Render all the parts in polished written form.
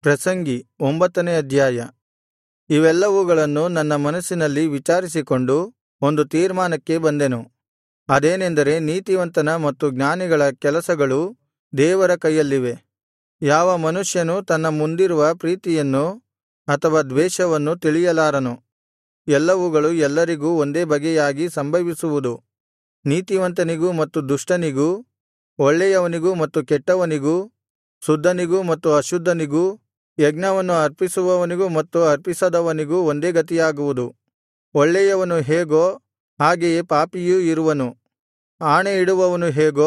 ಪ್ರಸಂಗಿ 9ನೇ ಅಧ್ಯಾಯ. ಇವೆಲ್ಲವುಗಳನ್ನು ನನ್ನ ಮನಸ್ಸಿನಲ್ಲಿ ವಿಚಾರಿಸಿಕೊಂಡು ಒಂದು ತೀರ್ಮಾನಕ್ಕೆ ಬಂದೆನು. ಅದೇನೆಂದರೆ, ನೀತಿವಂತನ ಮತ್ತು ಜ್ಞಾನಿಗಳ ಕೆಲಸಗಳು ದೇವರ ಕೈಯಲ್ಲಿವೆ. ಯಾವ ಮನುಷ್ಯನೂ ತನ್ನ ಮುಂದಿರುವ ಪ್ರೀತಿಯನ್ನೋ ಅಥವಾ ದ್ವೇಷವನ್ನೋ ತಿಳಿಯಲಾರನು. ಎಲ್ಲವುಗಳು ಎಲ್ಲರಿಗೂ ಒಂದೇ ಬಗೆಯಾಗಿ ಸಂಭವಿಸುವುದು. ನೀತಿವಂತನಿಗೂ ಮತ್ತು ದುಷ್ಟನಿಗೂ, ಒಳ್ಳೆಯವನಿಗೂ ಮತ್ತು ಕೆಟ್ಟವನಿಗೂ, ಶುದ್ಧನಿಗೂ ಮತ್ತು ಅಶುದ್ಧನಿಗೂ, ಯಜ್ಞವನ್ನು ಅರ್ಪಿಸುವವನಿಗೂ ಮತ್ತು ಅರ್ಪಿಸದವನಿಗೂ ಒಂದೇ ಗತಿಯಾಗುವುದು. ಒಳ್ಳೆಯವನು ಹೇಗೋ ಹಾಗೆಯೇ ಪಾಪಿಯೂ ಇರುವನು. ಆಣೆಯಿಡುವವನು ಹೇಗೋ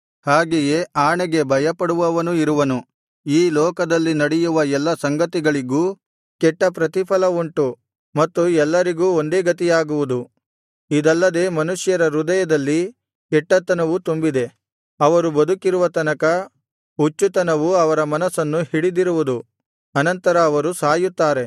ಹಾಗೆಯೇ ಆಣೆಗೆ ಭಯಪಡುವವನೂ ಇರುವನು. ಈ ಲೋಕದಲ್ಲಿ ನಡೆಯುವ ಎಲ್ಲಾ ಸಂಗತಿಗಳಿಗೂ ಕೆಟ್ಟ ಪ್ರತಿಫಲವುಂಟು ಮತ್ತು ಎಲ್ಲರಿಗೂ ಒಂದೇ ಗತಿಯಾಗುವುದು. ಇದಲ್ಲದೆ ಮನುಷ್ಯರ ಹೃದಯದಲ್ಲಿ ಕೆಟ್ಟತನವು ತುಂಬಿದೆ. ಅವರು ಬದುಕಿರುವ ತನಕ ಹುಚ್ಚುತನವು ಅವರ ಮನಸ್ಸನ್ನು ಹಿಡಿದಿರುವುದು. ಅನಂತರ ಅವರು ಸಾಯುತ್ತಾರೆ.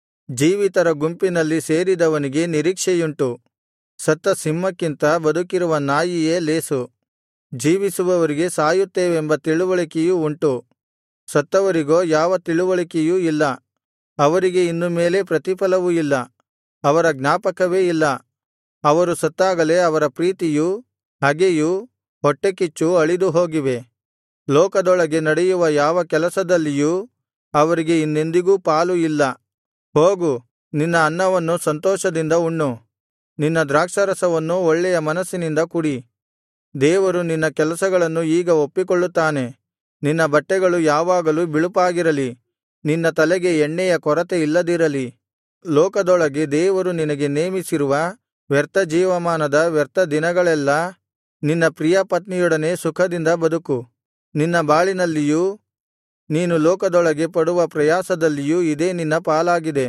ಜೀವಿತರ ಗುಂಪಿನಲ್ಲಿ ಸೇರಿದವನಿಗೆ ನಿರೀಕ್ಷೆಯುಂಟು. ಸತ್ತ ಸಿಂಹಕ್ಕಿಂತ ಬದುಕಿರುವ ನಾಯಿಯೇ ಲೇಸು. ಜೀವಿಸುವವರಿಗೆ ಸಾಯುತ್ತೇವೆಂಬ ತಿಳುವಳಿಕೆಯೂ ಉಂಟು, ಸತ್ತವರಿಗೋ ಯಾವ ತಿಳುವಳಿಕೆಯೂ ಇಲ್ಲ. ಅವರಿಗೆ ಇನ್ನು ಮೇಲೆ ಪ್ರತಿಫಲವೂ ಇಲ್ಲ, ಅವರ ಜ್ಞಾಪಕವೇ ಇಲ್ಲ. ಅವರು ಸತ್ತಾಗಲೇ ಅವರ ಪ್ರೀತಿಯೂ ಹಗೆಯೂ ಹೊಟ್ಟೆಕಿಚ್ಚೂ ಅಳಿದು ಹೋಗಿವೆ. ಲೋಕದೊಳಗೆ ನಡೆಯುವ ಯಾವ ಕೆಲಸದಲ್ಲಿಯೂ ಅವರಿಗೆ ಇನ್ನೆಂದಿಗೂ ಪಾಲು ಇಲ್ಲ. ಹೋಗು, ನಿನ್ನ ಅನ್ನವನ್ನು ಸಂತೋಷದಿಂದ ಉಣ್ಣು, ನಿನ್ನ ದ್ರಾಕ್ಷಾರಸವನ್ನು ಒಳ್ಳೆಯ ಮನಸ್ಸಿನಿಂದ ಕುಡಿ. ದೇವರು ನಿನ್ನ ಕೆಲಸಗಳನ್ನು ಈಗ ಒಪ್ಪಿಕೊಳ್ಳುತ್ತಾನೆ. ನಿನ್ನ ಬಟ್ಟೆಗಳು ಯಾವಾಗಲೂ ಬಿಳುಪಾಗಿರಲಿ, ನಿನ್ನ ತಲೆಗೆ ಎಣ್ಣೆಯ ಕೊರತೆ ಇಲ್ಲದಿರಲಿ. ಲೋಕದೊಳಗೆ ದೇವರು ನಿನಗೆ ನೇಮಿಸಿರುವ ವ್ಯರ್ಥ ಜೀವಮಾನದ ವ್ಯರ್ಥ ದಿನಗಳೆಲ್ಲಾ ನಿನ್ನ ಪ್ರಿಯಪತ್ನಿಯೊಡನೆ ಸುಖದಿಂದ ಬದುಕು. ನಿನ್ನ ಬಾಳಿನಲ್ಲಿಯೂ ನೀನು ಲೋಕದೊಳಗೆ ಪಡುವ ಪ್ರಯಾಸದಲ್ಲಿಯೂ ಇದೇ ನಿನ್ನ ಪಾಲಾಗಿದೆ.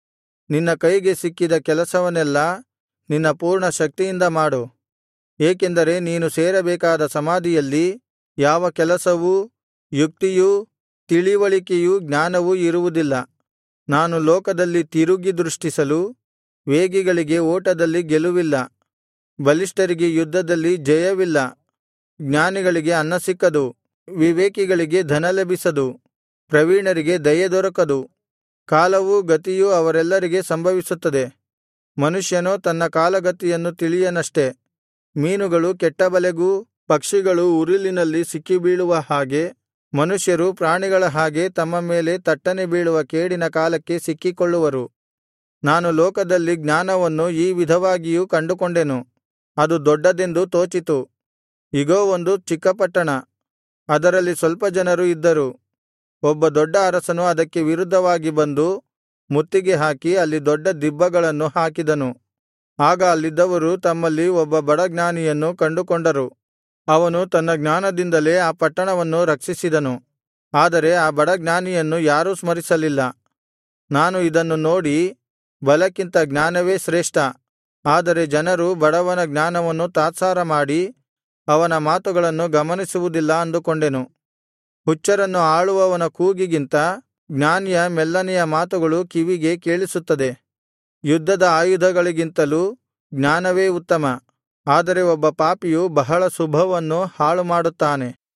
ನಿನ್ನ ಕೈಗೆ ಸಿಕ್ಕಿದ ಕೆಲಸವನ್ನೆಲ್ಲಾ ನಿನ್ನ ಪೂರ್ಣ ಶಕ್ತಿಯಿಂದ ಮಾಡು. ಏಕೆಂದರೆ ನೀನು ಸೇರಬೇಕಾದ ಸಮಾಧಿಯಲ್ಲಿ ಯಾವ ಕೆಲಸವೂ ಯುಕ್ತಿಯೂ ತಿಳಿವಳಿಕೆಯೂ ಜ್ಞಾನವೂ ಇರುವುದಿಲ್ಲ. ನಾನು ಲೋಕದಲ್ಲಿ ತಿರುಗಿ ದೃಷ್ಟಿಸಲು, ವೇಗಿಗಳಿಗೆ ಓಟದಲ್ಲಿ ಗೆಲುವಿಲ್ಲ, ಬಲಿಷ್ಠರಿಗೆ ಯುದ್ಧದಲ್ಲಿ ಜಯವಿಲ್ಲ. ಜ್ಞಾನಿಗಳಿಗೆ ಅನ್ನ ಸಿಕ್ಕದು, ವಿವೇಕಿಗಳಿಗೆ ಧನ ಲಭಿಸದು, ಪ್ರವೀಣರಿಗೆ ದಯೆ ದೊರಕದು. ಕಾಲವೂ ಗತಿಯೂ ಅವರೆಲ್ಲರಿಗೆ ಸಂಭವಿಸುತ್ತದೆ. ಮನುಷ್ಯನೋ ತನ್ನ ಕಾಲಗತಿಯನ್ನು ತಿಳಿಯನಷ್ಟೆ. ಮೀನುಗಳು ಕೆಟ್ಟ ಬಲೆಗೂ, ಪಕ್ಷಿಗಳು ಉರುಲಿನಲ್ಲಿ ಸಿಕ್ಕಿಬೀಳುವ ಹಾಗೆ, ಮನುಷ್ಯರು ಪ್ರಾಣಿಗಳ ಹಾಗೆ ತಮ್ಮ ಮೇಲೆ ತಟ್ಟನೆ ಬೀಳುವ ಕೇಡಿನ ಕಾಲಕ್ಕೆ ಸಿಕ್ಕಿಕೊಳ್ಳುವರು. ನಾನು ಲೋಕದಲ್ಲಿ ಜ್ಞಾನವನ್ನು ಈ ವಿಧವಾಗಿಯೂ ಕಂಡುಕೊಂಡೆನು. ಅದು ದೊಡ್ಡದೆಂದು ತೋಚಿತು. ಇಗೋ, ಒಂದು ಚಿಕ್ಕ ಪಟ್ಟಣ, ಅದರಲ್ಲಿ ಸ್ವಲ್ಪ ಜನರು ಇದ್ದರು. ಒಬ್ಬ ದೊಡ್ಡ ಅರಸನು ಅದಕ್ಕೆ ವಿರುದ್ಧವಾಗಿ ಬಂದು ಮುತ್ತಿಗೆ ಹಾಕಿ ಅಲ್ಲಿ ದೊಡ್ಡ ದಿಬ್ಬಗಳನ್ನು ಹಾಕಿದನು. ಆಗ ಅಲ್ಲಿದ್ದವರು ತಮ್ಮಲ್ಲಿ ಒಬ್ಬ ಬಡ ಜ್ಞಾನಿಯನ್ನು ಕಂಡುಕೊಂಡರು. ಅವನು ತನ್ನ ಜ್ಞಾನದಿಂದಲೇ ಆ ಪಟ್ಟಣವನ್ನು ರಕ್ಷಿಸಿದನು. ಆದರೆ ಆ ಬಡ ಜ್ಞಾನಿಯನ್ನು ಯಾರೂ ಸ್ಮರಿಸಲಿಲ್ಲ. ನಾನು ಇದನ್ನು ನೋಡಿ, ಬಲಕ್ಕಿಂತ ಜ್ಞಾನವೇ ಶ್ರೇಷ್ಠ, ಆದರೆ ಜನರು ಬಡವನ ಜ್ಞಾನವನ್ನು ತಾತ್ಸಾರ ಮಾಡಿ ಅವನ ಮಾತುಗಳನ್ನು ಗಮನಿಸುವುದಿಲ್ಲ ಅಂದುಕೊಂಡೆನು. ಹುಚ್ಚರನ್ನು ಆಳುವವನ ಕೂಗಿಗಿಂತ ಜ್ಞಾನಿಯ ಮೆಲ್ಲನೆಯ ಮಾತುಗಳು ಕಿವಿಗೆ ಕೇಳಿಸುತ್ತದೆ. ಯುದ್ಧದ ಆಯುಧಗಳಿಗಿಂತಲೂ ಜ್ಞಾನವೇ ಉತ್ತಮ, ಆದರೆ ಒಬ್ಬ ಪಾಪಿಯು ಬಹಳ ಶುಭವನ್ನು ಹಾಳುಮಾಡುತ್ತಾನೆ.